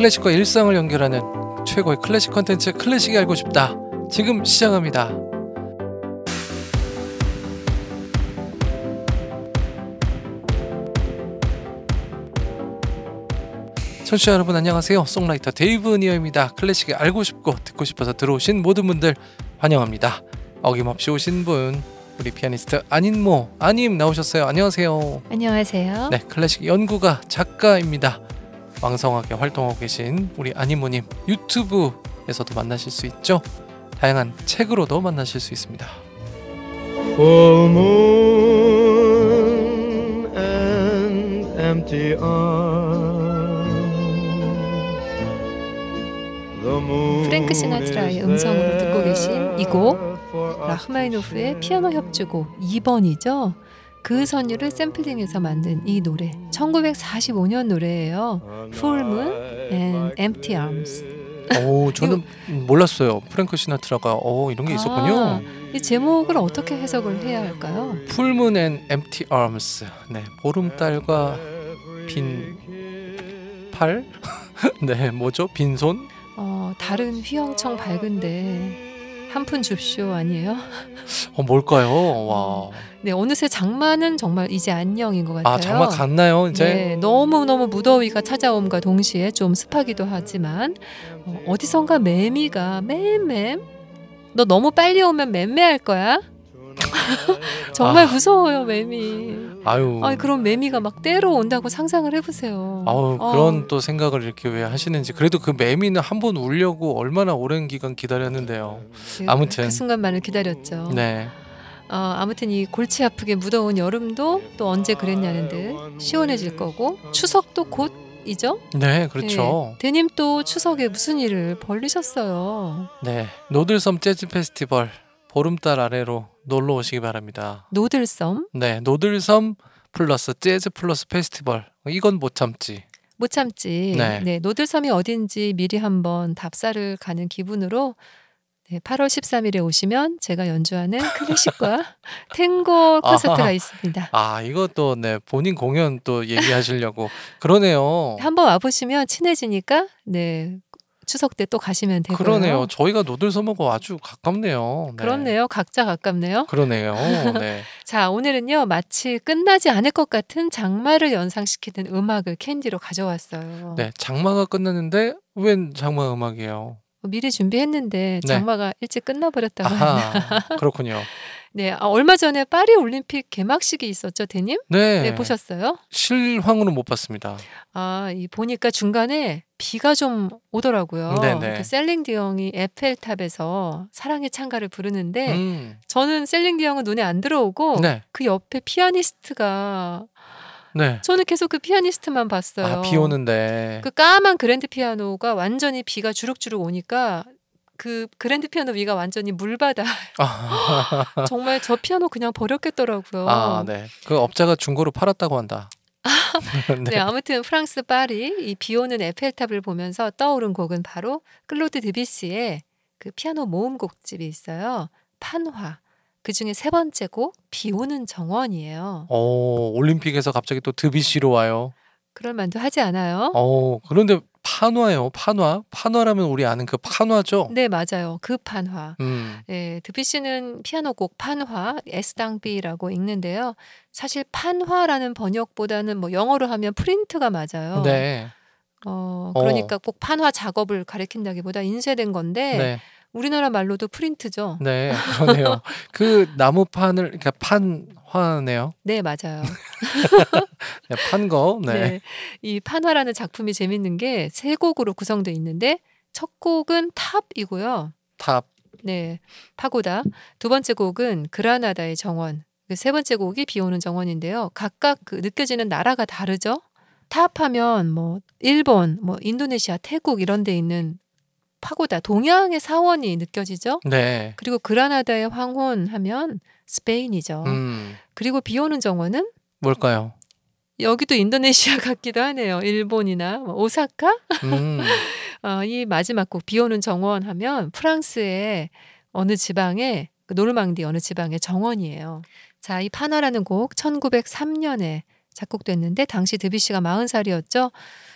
클래식과 일상을 연결하는 최고의 클래식 컨텐츠 클래식이 알고 싶다. 지금 시작합니다. 청취자 여러분 안녕하세요. 송라이터 데이브 니어입니다. 클래식이 알고 싶고 듣고 싶어서 들어오신 모든 분들 환영합니다. 어김없이 오신 분 우리 피아니스트 안인모 아님 나오셨어요. 안녕하세요. 안녕하세요. 네, 클래식 연구가 작가입니다. 왕성하게 활동하고 계신 우리 안인모님 유튜브에서도 만나실 수 있죠. 다양한 책으로도 만나실 수 있습니다. Full moon and empty arms. 프랭크 시나트라의 음성으로 듣고 계신 이 곡 라흐마니노프의 피아노 협주곡 2번이죠. 그 선율을 샘플링해서 만든 이 노래 1945년 노래예요. Full Moon and Empty Arms. 오, 저는 몰랐어요. 프랭크 시나트라가 이런 게 있었군요. 이 제목을 어떻게 해석을 해야 할까요? Full Moon and Empty Arms. 네, 보름달과 빈 팔? 네, 뭐죠? 빈손? 다른 휘영청 밝은데 한 푼 줍쇼 아니에요? 뭘까요? 와. 네, 어느새 장마는 정말 이제 안녕인 것 같아요. 아, 장마 갔나요 이제? 네, 너무너무 무더위가 찾아옴과 동시에 좀 습하기도 하지만 어디선가 매미가 맴맴 너 너무 빨리 오면 맴매할 거야? 정말 무서워요 매미. 그런 매미가 막 때로 온다고 상상을 해보세요. 그런 또 생각을 이렇게 왜 하시는지. 그래도 그 매미는 한 번 울려고 얼마나 오랜 기간 기다렸는데요. 아무튼 그 순간만을 기다렸죠. 네. 아무튼 이 골치 아프게 무더운 여름도 또 언제 그랬냐는 듯 시원해질 거고 추석도 곧이죠. 네, 그렇죠. 네. 대님 또 추석에 무슨 일을 벌리셨어요? 네, 노들섬 재즈 페스티벌 보름달 아래로 놀러 오시기 바랍니다. 노들섬? 네, 노들섬 플러스 재즈 플러스 페스티벌. 이건 못 참지. 못 참지. 네, 노들섬이 어딘지 미리 한번 답사를 가는 기분으로 8월 13일에 오시면 제가 연주하는 클래식과 탱고 콘서트가 있습니다. 이것도 본인 공연 또 얘기하시려고 그러네요. 한번 와보시면 친해지니까 추석 때 또 가시면 되고요. 그러네요. 저희가 노들섬하고 아주 가깝네요. 네. 그렇네요. 각자 가깝네요. 그러네요. 네. 자, 오늘은요. 마치 끝나지 않을 것 같은 장마를 연상시키는 음악을 캔디로 가져왔어요. 네, 장마가 끝났는데 웬 장마 음악이에요? 미리 준비했는데 장마가 일찍 끝나버렸다고 하나. 그렇군요. 네, 얼마 전에 파리 올림픽 개막식이 있었죠, 대님? 네, 보셨어요? 실황으로 못 봤습니다. 보니까 중간에 비가 좀 오더라고요. 네네. 그 셀링 디옹이 에펠탑에서 사랑의 찬가를 부르는데 저는 셀링 디옹은 눈에 안 들어오고 그 옆에 피아니스트가 저는 계속 그 피아니스트만 봤어요. 비 오는데 그 까만 그랜드 피아노가 완전히 비가 주룩주룩 오니까 그 그랜드 피아노 위가 완전히 물바다. 정말 저 피아노 그냥 버렸겠더라고요. 네. 그 업자가 중고로 팔았다고 한다. 네, 아무튼 프랑스 파리 이 비 오는 에펠탑을 보면서 떠오른 곡은 바로 클로드 드뷔시의 그 피아노 모음곡집이 있어요. 판화. 그 중에 세 번째 곡 비 오는 정원이에요. 올림픽에서 갑자기 또 드뷔시로 와요. 그럴 만도 하지 않아요? 그런데 판화예요. 판화라면 우리 아는 그 판화죠? 네, 맞아요. 그 판화. 네, 드뷔시는 피아노곡 판화, 에스당비라고 읽는데요. 사실 판화라는 번역보다는 영어로 하면 프린트가 맞아요. 네. 그러니까 꼭 판화 작업을 가리킨다기보다 인쇄된 건데 우리나라 말로도 프린트죠. 네, 그러네요. 그 나무판을 그러니까 판화네요. 네, 맞아요. 판 거. 네. 이 판화라는 작품이 재밌는 게 세 곡으로 구성되어 있는데 첫 곡은 탑이고요. 탑. 네, 파고다. 두 번째 곡은 그라나다의 정원. 세 번째 곡이 비 오는 정원인데요. 각각 그 느껴지는 나라가 다르죠. 탑하면 일본, 인도네시아, 태국 이런 데 있는 파고다, 동양의 사원이 느껴지죠. 네. 그리고 그라나다의 황혼 하면 스페인이죠. 그리고 비 오는 정원은 뭘까요? 여기도 인도네시아 같기도 하네요. 일본이나 오사카? 이 마지막 곡 비 오는 정원 하면 프랑스의 어느 지방의 노르망디 어느 지방의 정원이에요. 자, 이 판화라는 곡 1903년에 작곡됐는데 당시 드뷔시가 40살이었죠.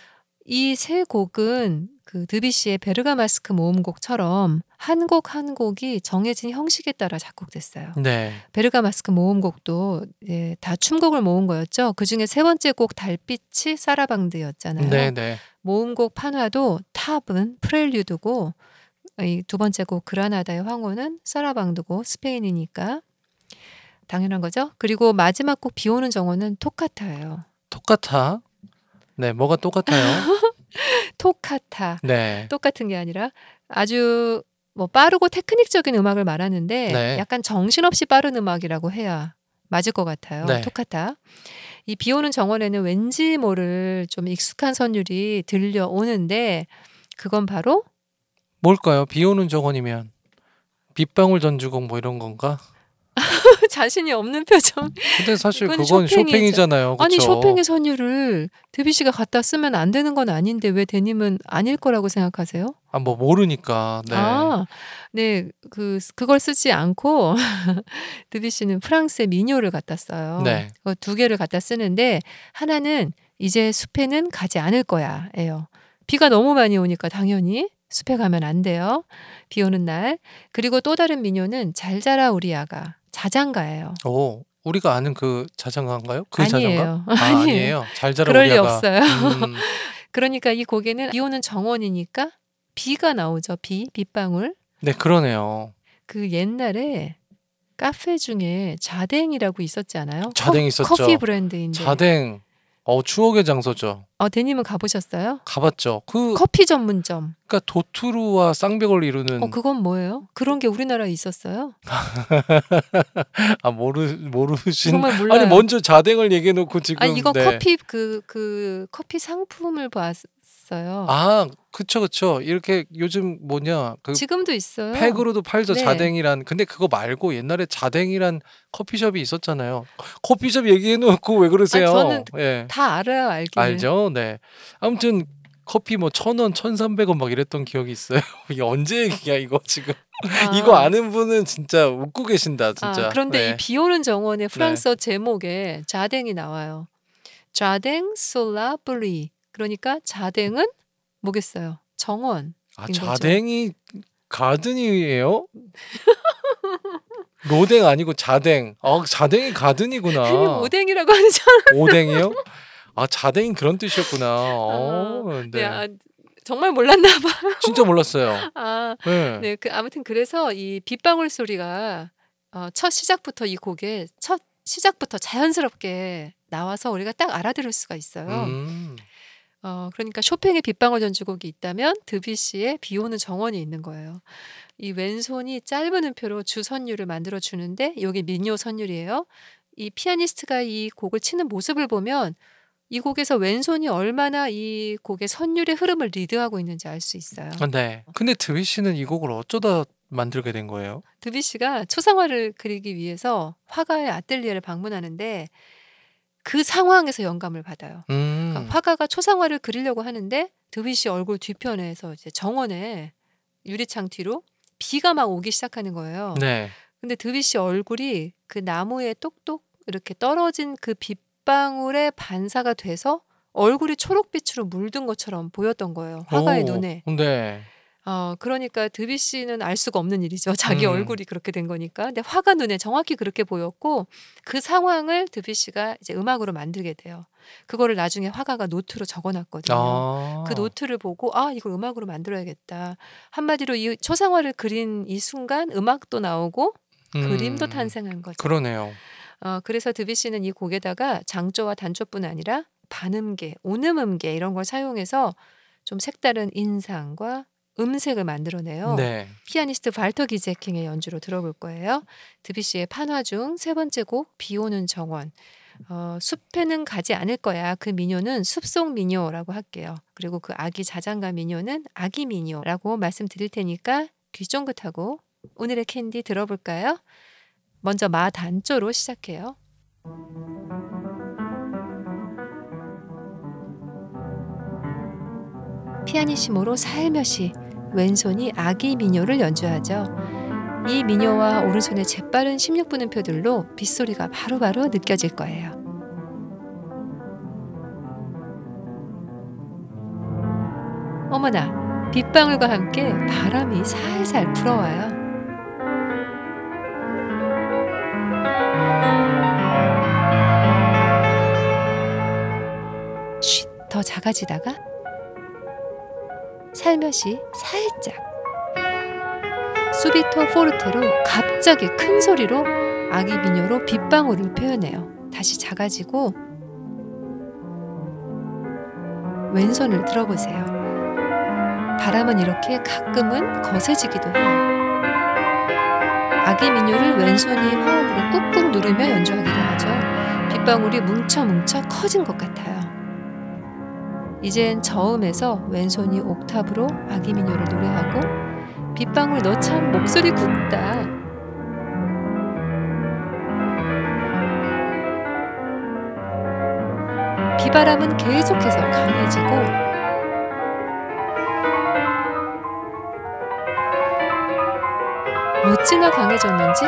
이 세 곡은 그 드뷔시의 베르가마스크 모음곡처럼 한 곡 한 곡이 정해진 형식에 따라 작곡됐어요. 네. 베르가마스크 모음곡도 다 춤곡을 모은 거였죠. 그중에 세 번째 곡 달빛이 사라방드였잖아요. 네네. 모음곡 판화도 탑은 프렐류드고 이 두 번째 곡 그라나다의 황혼은 사라방드고 스페인이니까 당연한 거죠. 그리고 마지막 곡 비 오는 정원은 토카타예요. 똑같아. 네, 뭐가 똑같아요? 토카타. 네. 똑같은 게 아니라 아주 뭐 빠르고 테크닉적인 음악을 말하는데 네. 약간 정신없이 빠른 음악이라고 해야 맞을 것 같아요. 네. 토카타. 이 비 오는 정원에는 왠지 모를 좀 익숙한 선율이 들려오는데 그건 바로 뭘까요? 비 오는 정원이면 빗방울 전주곡 뭐 이런 건가? 자신이 없는 표정. 근데 사실 이건 그건 쇼팽이죠. 쇼팽이잖아요. 아니 그쵸? 쇼팽의 선율을 드뷔시가 갖다 쓰면 안 되는 건 아닌데 왜 데님은 아닐 거라고 생각하세요? 아, 뭐 모르니까. 네. 네. 그걸 쓰지 않고 드뷔시는 프랑스의 민요를 갖다 써요. 네. 두 개를 갖다 쓰는데 하나는 이제 숲에는 가지 않을 거야예요. 비가 너무 많이 오니까 당연히 숲에 가면 안 돼요. 비 오는 날. 그리고 또 다른 민요는 잘 자라 우리 아가. 자장가예요. 오, 우리가 아는 그 자장가인가요? 그 아니에요. 자장가? 아, 아니에요. 잘 자라 그럴 우리 리 아가. 없어요. 그러니까 이 곡에는 비 오는 정원이니까 비가 나오죠. 빗방울. 네, 그러네요. 그 옛날에 카페 중에 자댕이라고 있었지 않아요? 자댕 있었죠. 커피 브랜드인데. 자댕. 추억의 장소죠. 데님은 가보셨어요? 가봤죠. 커피 전문점. 그러니까 도투루와 쌍벽을 이루는. 그건 뭐예요? 그런 게 우리나라에 있었어요? 아, 모르신. 정말 몰라요. 아니, 먼저 자댕을 얘기해놓고 지금. 이거 네. 커피 커피 상품을 봤어요. 아, 그쵸. 이렇게 요즘 지금도 있어요. 팩으로도 팔죠. 네. 자댕이란. 근데 그거 말고 옛날에 자댕이란 커피숍이 있었잖아요. 커피숍 얘기해놓고 왜 그러세요? 저는 예. 다 알아요, 알기는. 알죠. 네. 아무튼 커피 뭐 1,000원, 1,300원 막 이랬던 기억이 있어요. 이게 언제 얘기야 이거 지금. 이거 아는 분은 진짜 웃고 계신다 진짜. 그런데 네. 이 비 오는 정원의 프랑스어 제목에 자댕이 나와요. 자댕 솔라 블리. 그러니까 자댕은 뭐겠어요? 정원. 자댕이 가든이에요? 로댕 아니고 자댕. 자댕이 가든이구나. 아니 오뎅이라고 하는 줄 오뎅이요? 자댕이 그런 뜻이었구나. 네. 정말 몰랐나 봐. 진짜 몰랐어요. 네. 네. 아무튼 그래서 이 빗방울 소리가 첫 시작부터 자연스럽게 나와서 우리가 딱 알아들을 수가 있어요. 그러니까 쇼팽의 빗방울 전주곡이 있다면 드뷔시의 비 오는 정원이 있는 거예요. 이 왼손이 짧은 음표로 주 선율을 만들어 주는데 여기 민요 선율이에요. 이 피아니스트가 이 곡을 치는 모습을 보면 이 곡에서 왼손이 얼마나 이 곡의 선율의 흐름을 리드하고 있는지 알 수 있어요. 네. 근데 드뷔시는 이 곡을 어쩌다 만들게 된 거예요? 드뷔시가 초상화를 그리기 위해서 화가의 아뜰리에를 방문하는데 그 상황에서 영감을 받아요. 그러니까 화가가 초상화를 그리려고 하는데 드뷔시 얼굴 뒤편에서 이제 정원에 유리창 뒤로 비가 막 오기 시작하는 거예요. 네. 근데 드뷔시 얼굴이 그 나무에 똑똑 이렇게 떨어진 그 빗방울에 반사가 돼서 얼굴이 초록빛으로 물든 것처럼 보였던 거예요. 화가의 눈에. 네. 그러니까 드뷔시는 알 수가 없는 일이죠. 자기 얼굴이 그렇게 된 거니까. 근데 화가 눈에 정확히 그렇게 보였고 그 상황을 드뷔시가 이제 음악으로 만들게 돼요. 그거를 나중에 화가가 노트로 적어놨거든요. 그 노트를 보고 이걸 음악으로 만들어야겠다. 한마디로 이 초상화를 그린 이 순간 음악도 나오고 그림도 탄생한 거죠. 그러네요. 그래서 드뷔시는 이 곡에다가 장조와 단조뿐 아니라 반음계, 온음음계 이런 걸 사용해서 좀 색다른 인상과 음색을 만들어내요. 네. 피아니스트 발터 기제킹의 연주로 들어볼 거예요. 드뷔시의 판화 중 세 번째 곡 비 오는 정원. 숲에는 가지 않을 거야. 그 민요는 숲속 민요라고 할게요. 그리고 그 아기 자장가 민요는 아기 민요라고 말씀드릴 테니까 귀 쫑긋하고 오늘의 캔디 들어볼까요? 먼저 마 단조로 시작해요. 피아니시모로 살며시 왼손이 아기 민요를 연주하죠. 이 민요와 오른손의 재빠른 16분음표들로 빗소리가 바로바로 느껴질 거예요. 어머나, 빗방울과 함께 바람이 살살 불어와요. 쉿, 더 작아지다가 살며시 살짝 수비토 포르테로 갑자기 큰 소리로 아기 미녀로 빗방울을 표현해요. 다시 작아지고 왼손을 들어보세요. 바람은 이렇게 가끔은 거세지기도 해요. 아기 민요를 왼손이 화음으로 꾹꾹 누르며 연주하기도 하죠. 빗방울이 뭉쳐 커진 것 같아요. 이젠 저음에서 왼손이 옥탑으로 아기 민요를 노래하고 빗방울 너 참 목소리 굵다. 비바람은 계속해서 강해지고 어찌나 강해졌는지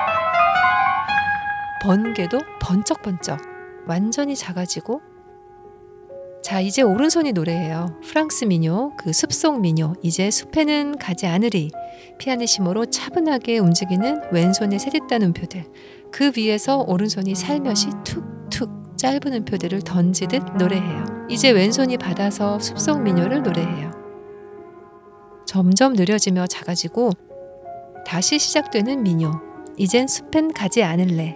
번개도 번쩍번쩍 완전히 작아지고 자 이제 오른손이 노래해요. 프랑스 민요, 그 숲속 민요 이제 숲에는 가지 않으리 피아니시모로 차분하게 움직이는 왼손의 세딨다는 음표들 그 위에서 오른손이 살며시 툭툭 짧은 음표들을 던지듯 노래해요. 이제 왼손이 받아서 숲속 민요를 노래해요. 점점 느려지며 작아지고 다시 시작되는 민요 이젠 숲엔 가지 않을래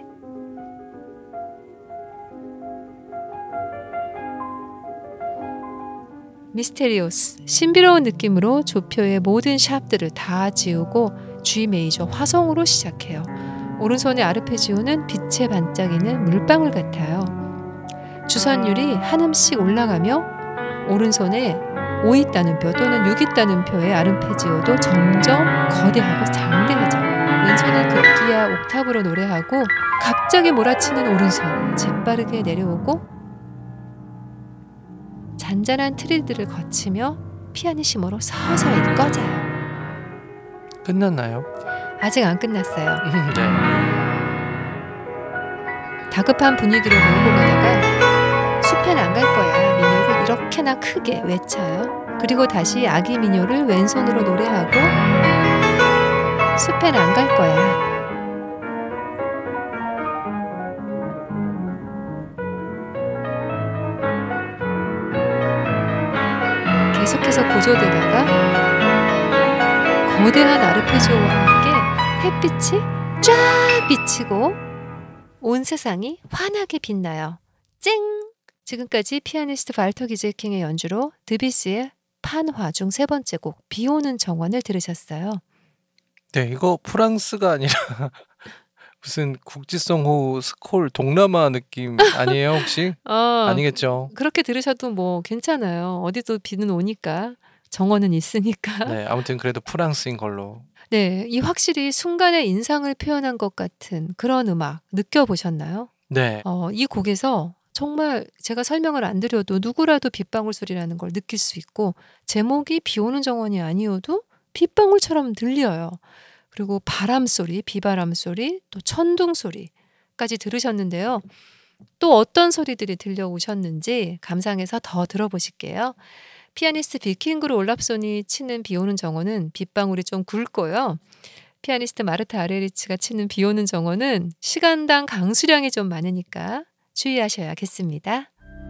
미스테리오스 신비로운 느낌으로 조표의 모든 샵들을 다 지우고 G 메이저 화성으로 시작해요. 오른손의 아르페지오는 빛에 반짝이는 물방울 같아요. 주선율이 한 음씩 올라가며 오른손에 5윗단음표 또는 6윗단음표의 아르페지오도 점점 거대하고 장대해져요. 왼손을 급기야 옥탑으로 노래하고 갑자기 몰아치는 오른손 재빠르게 내려오고 잔잔한 트릴들을 거치며 피아니시모로 서서히 꺼져요. 끝났나요? 아직 안 끝났어요. 네. 다급한 분위기로 몰고 가다가 숲엔 안 갈 거야 민요를 이렇게나 크게 외쳐요. 그리고 다시 아기 민요를 왼손으로 노래하고 숲엔 안 갈 거야. 계속해서 고조되다가 거대한 아르페지오와 함께 햇빛이 쫙 비치고 온 세상이 환하게 빛나요. 쨍! 지금까지 피아니스트 발터 기제킹의 연주로 드뷔시의 판화 중 세 번째 곡 비오는 정원을 들으셨어요. 네, 이거 프랑스가 아니라 무슨 국지성호 스콜 동남아 느낌 아니에요 혹시? 아니겠죠. 그렇게 들으셔도 뭐 괜찮아요. 어디도 비는 오니까 정원은 있으니까. 네, 아무튼 그래도 프랑스인 걸로. 네, 이 확실히 순간의 인상을 표현한 것 같은 그런 음악 느껴보셨나요? 네, 이 곡에서 정말 제가 설명을 안 드려도 누구라도 빗방울 소리라는 걸 느낄 수 있고 제목이 비 오는 정원이 아니어도 빗방울처럼 들려요. 그리고 바람 소리, 비바람 소리, 또 천둥 소리까지 들으셨는데요. 또 어떤 소리들이 들려오셨는지 감상해서 더 들어보실게요. 피아니스트 비킹그루 올랍손이 치는 비 오는 정원은 빗방울이 좀 굵고요. 피아니스트 마르타 아레리치가 치는 비 오는 정원은 시간당 강수량이 좀 많으니까 주의하셔야겠습니다.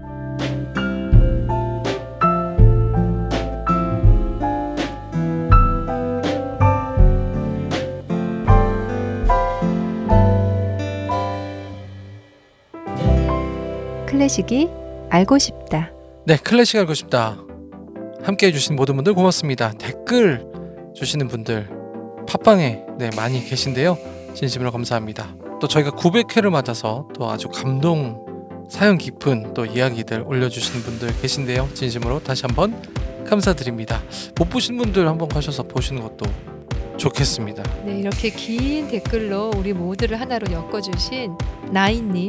클래식이 알고 싶다. 네, 클래식 알고 싶다. 함께 해주신 모든 분들 고맙습니다. 댓글 주시는 분들 팟빵에 많이 계신데요. 진심으로 감사합니다. 또 저희가 900회를 맞아서 또 아주 감동 사연 깊은 또 이야기들 올려주시는 분들 계신데요. 진심으로 다시 한번 감사드립니다. 못 보신 분들 한번 가셔서 보시는 것도 좋겠습니다. 네, 이렇게 긴 댓글로 우리 모두를 하나로 엮어주신 나인님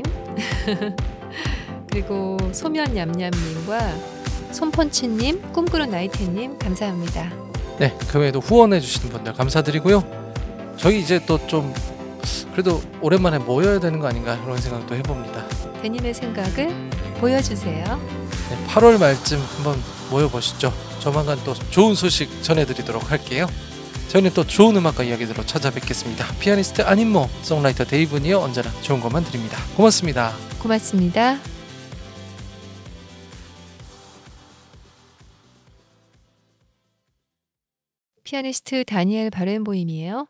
그리고 소면 냠냠님과 손펀치님, 꿈꾸는 나이테님 감사합니다. 네, 그 외에도 후원해 주시는 분들 감사드리고요. 저희 이제 또 좀 그래도 오랜만에 모여야 되는 거 아닌가 이런 생각도 해봅니다. 대님의 생각을 보여주세요. 8월 말쯤 한번 모여보시죠. 조만간 또 좋은 소식 전해드리도록 할게요. 저희는 또 좋은 음악과 이야기들로 찾아뵙겠습니다. 피아니스트 아님모, 송라이터 데이브 니어 언제나 좋은 것만 드립니다. 고맙습니다. 고맙습니다. 피아니스트 다니엘 바렌보임이에요.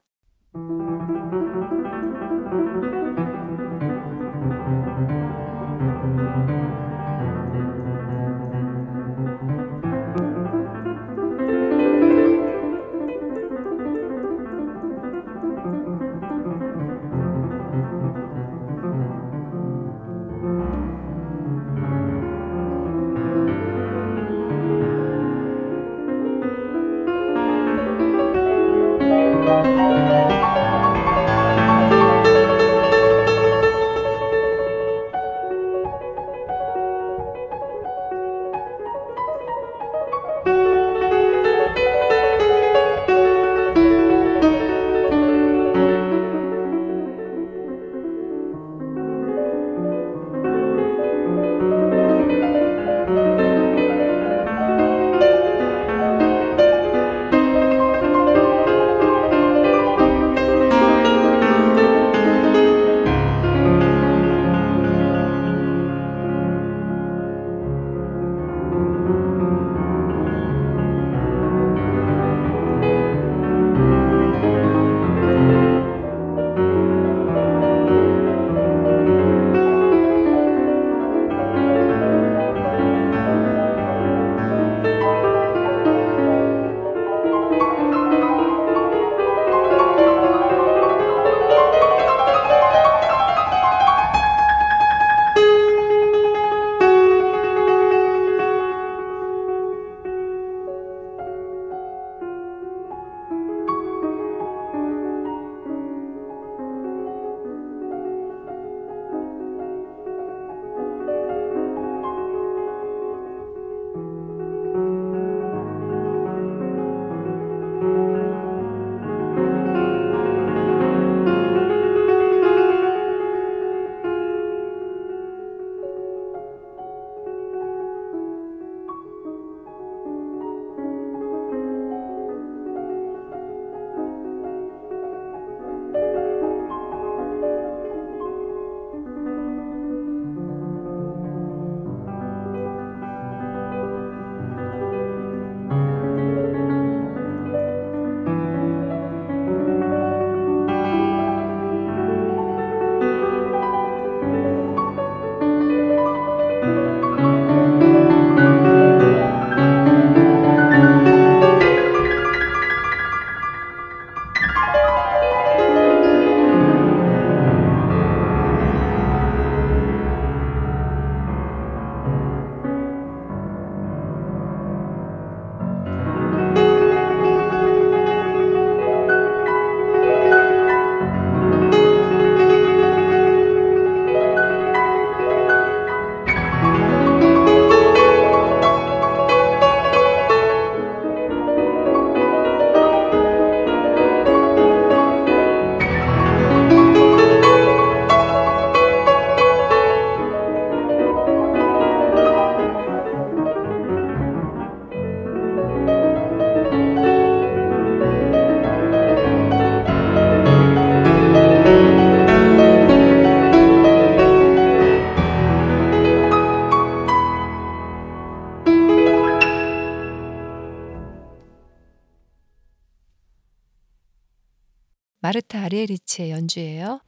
마르타 아리에리치의 연주예요.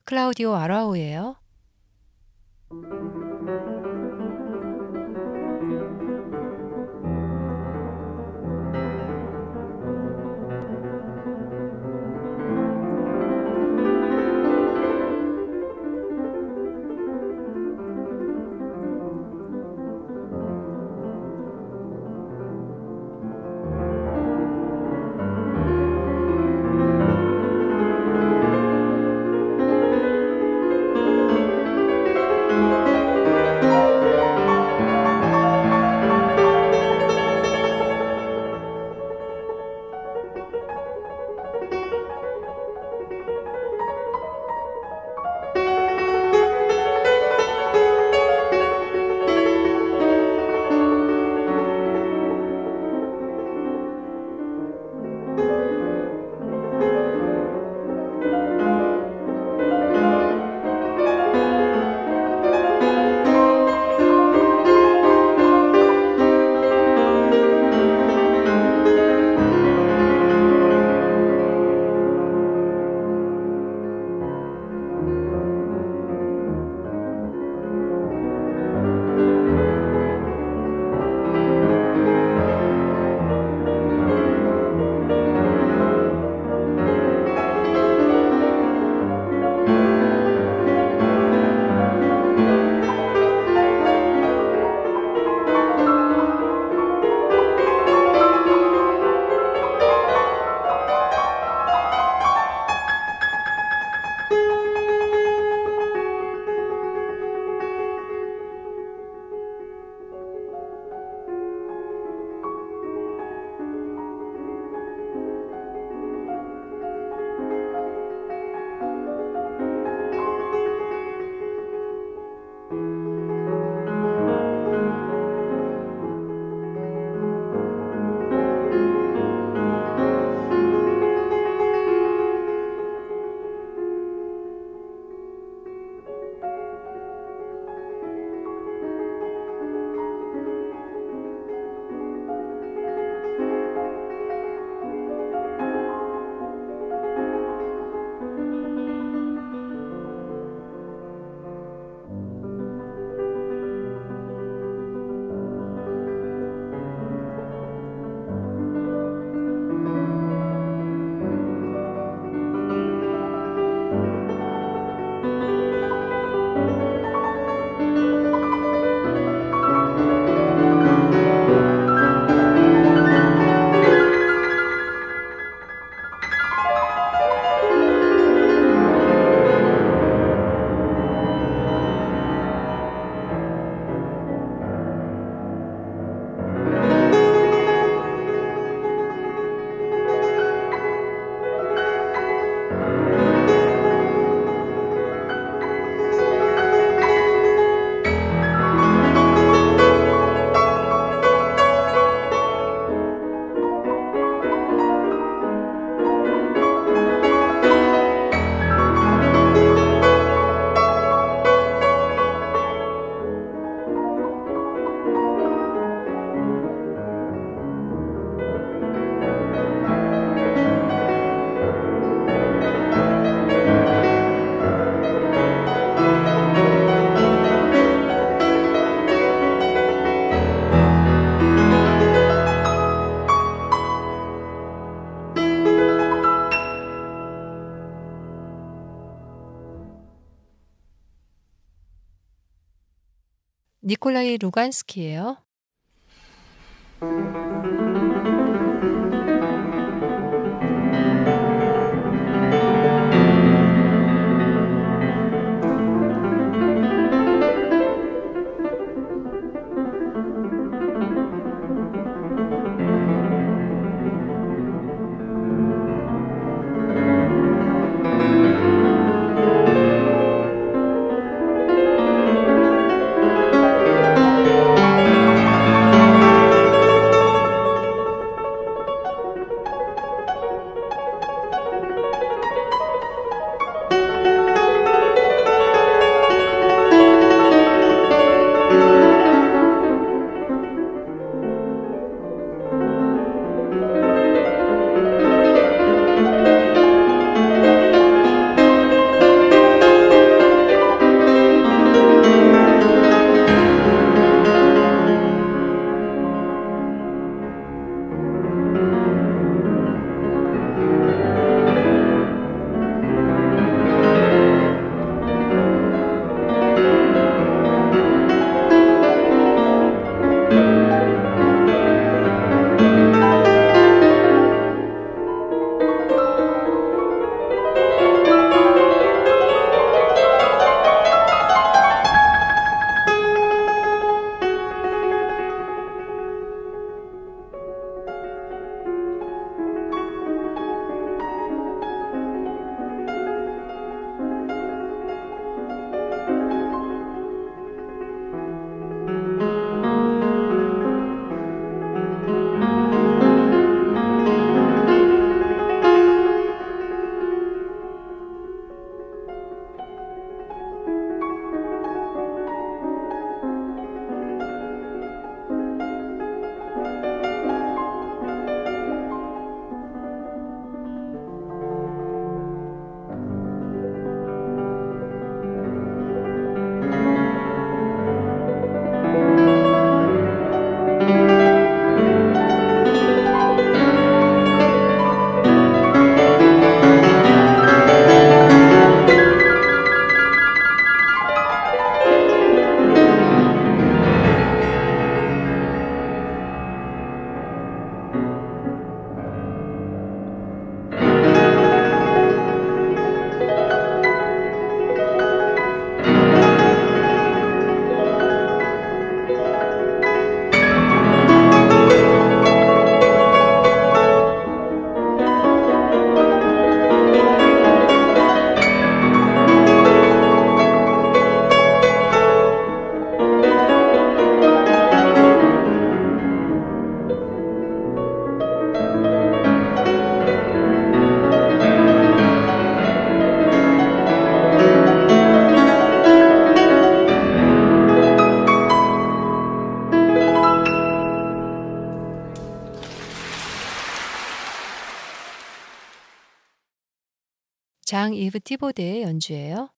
클라우디오 아라우예요. 니콜라이 루간스키예요. 장 이브 티보데의 연주예요.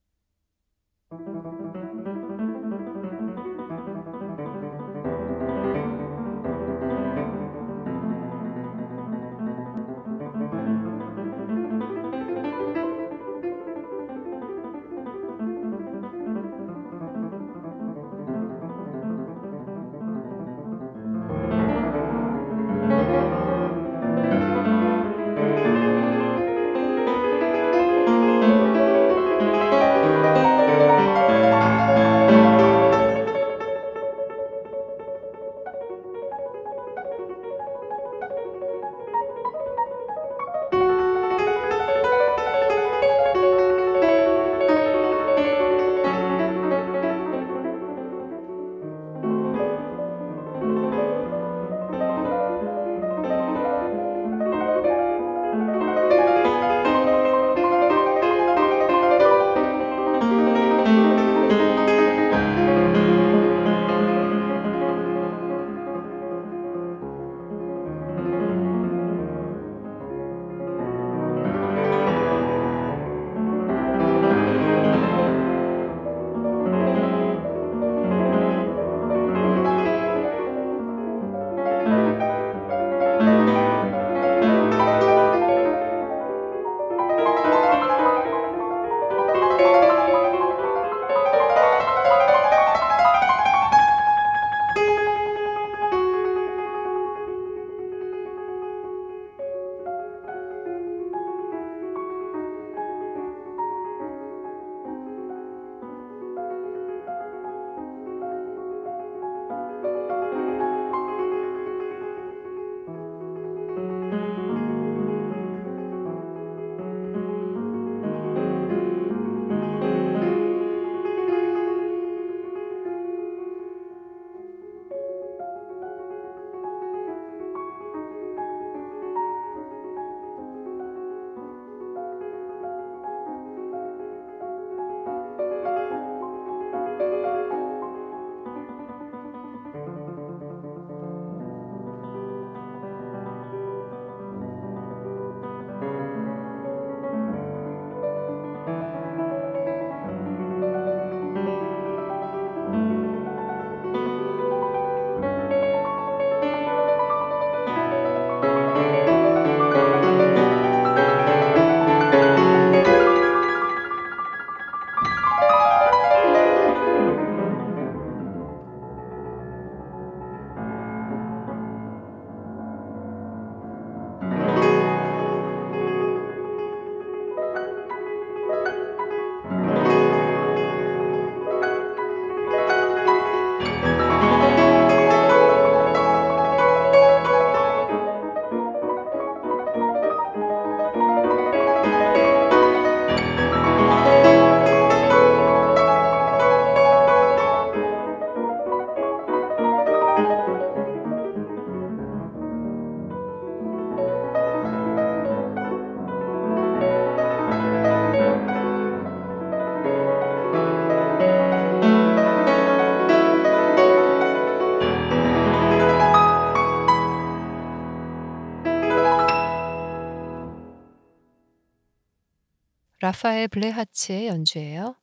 라파엘 블레하츠의 연주예요.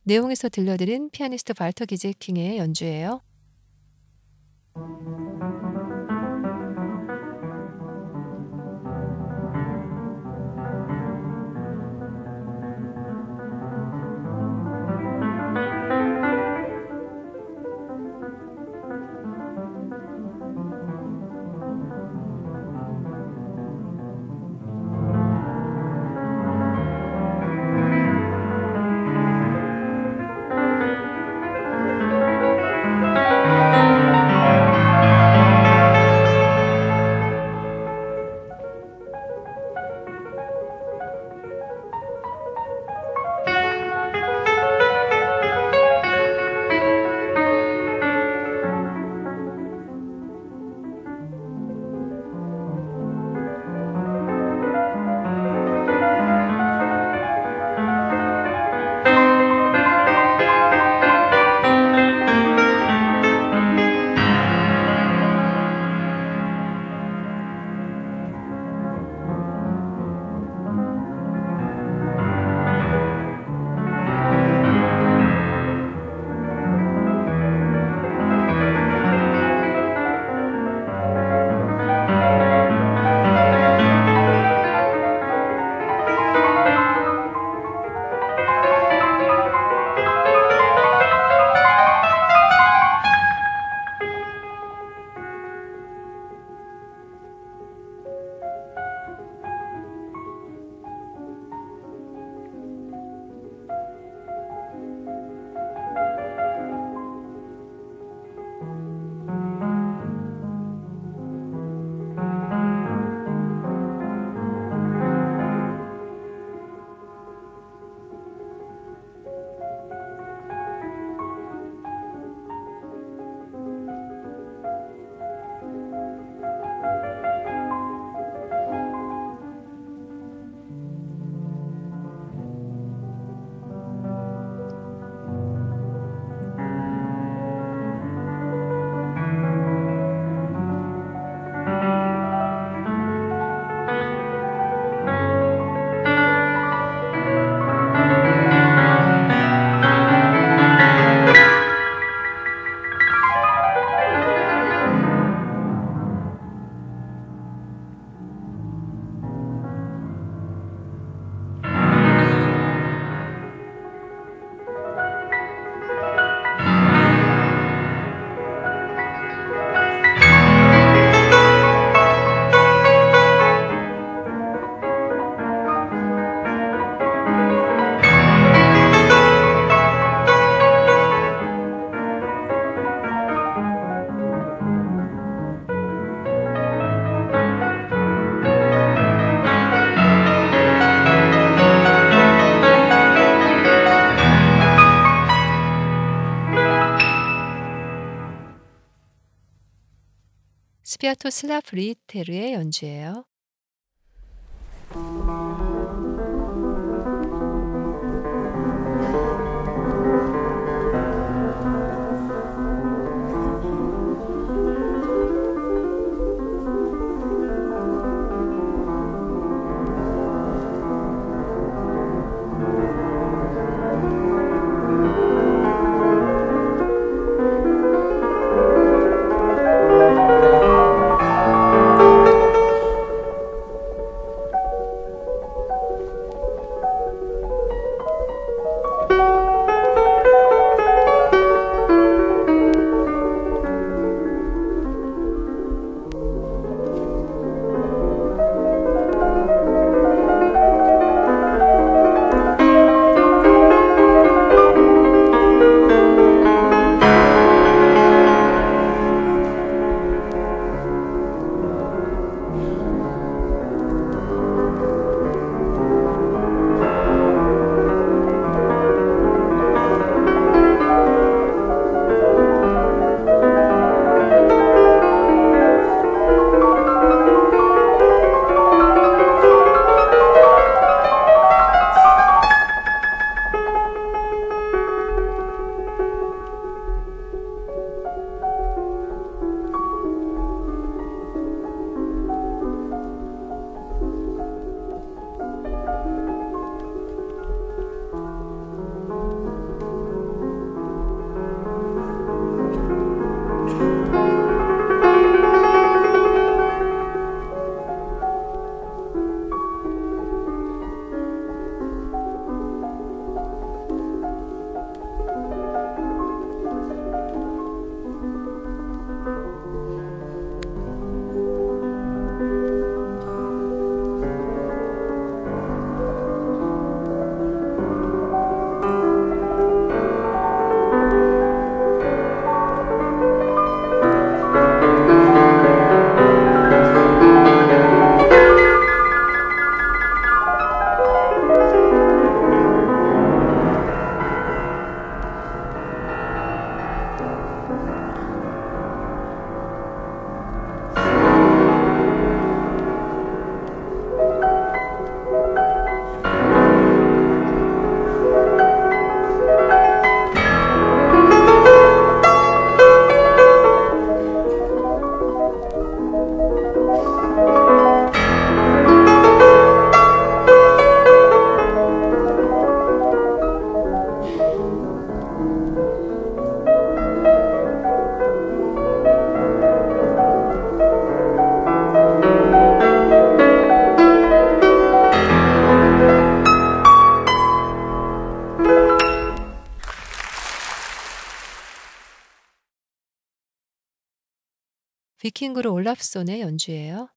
내용에서 들려드린 피아니스트 발터 기제킹의 연주예요. 스비아토슬라 브리테르의 연주예요. 비킹그루 올라프손의 연주예요.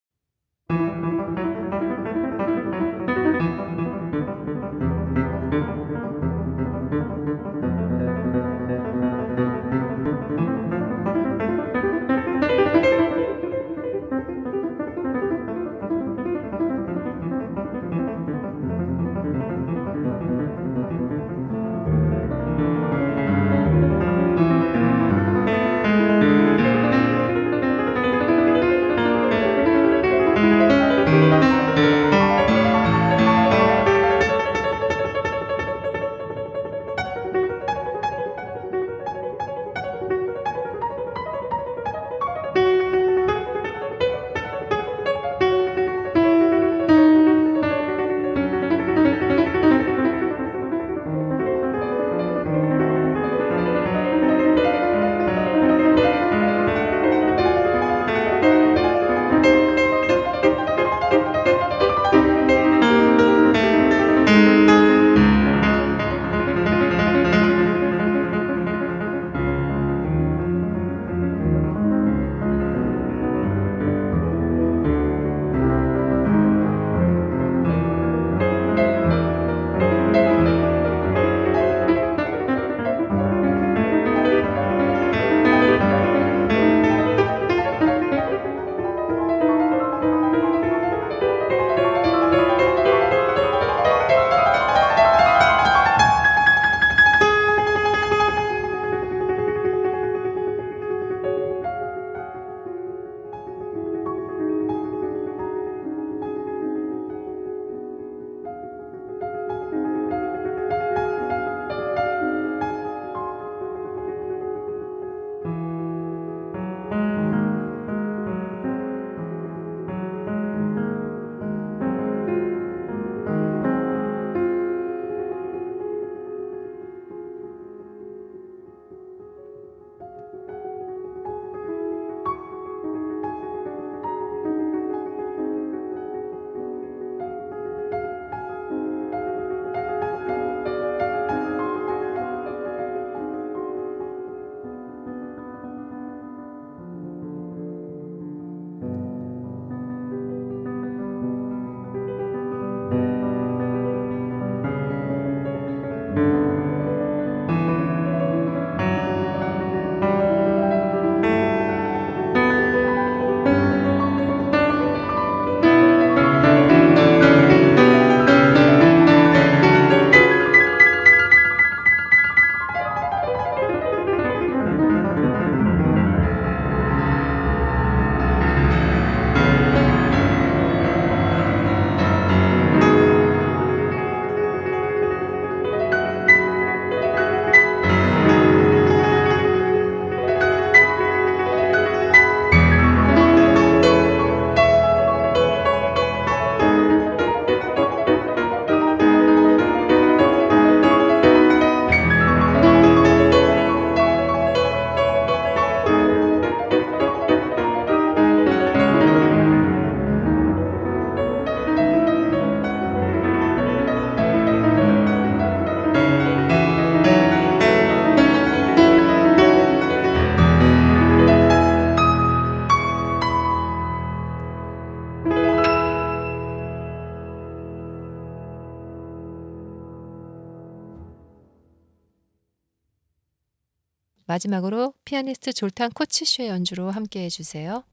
마지막으로 피아니스트 졸탄 코치슈의 연주로 함께 해주세요.